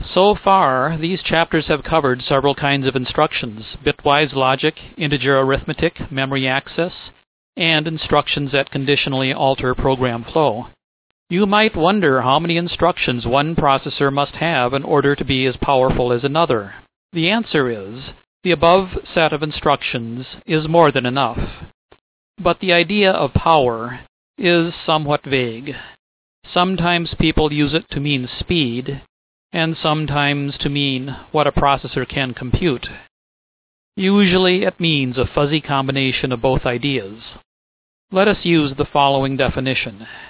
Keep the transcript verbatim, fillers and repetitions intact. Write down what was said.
So far, these chapters have covered several kinds of instructions: bitwise logic, integer arithmetic, memory access, and instructions that conditionally alter program flow. You might wonder how many instructions one processor must have in order to be as powerful as another. The answer is, the above set of instructions is more than enough. But the idea of power is somewhat vague. Sometimes people use it to mean speed, and sometimes to mean what a processor can compute. Usually it means a fuzzy combination of both ideas. Let us use the following definition.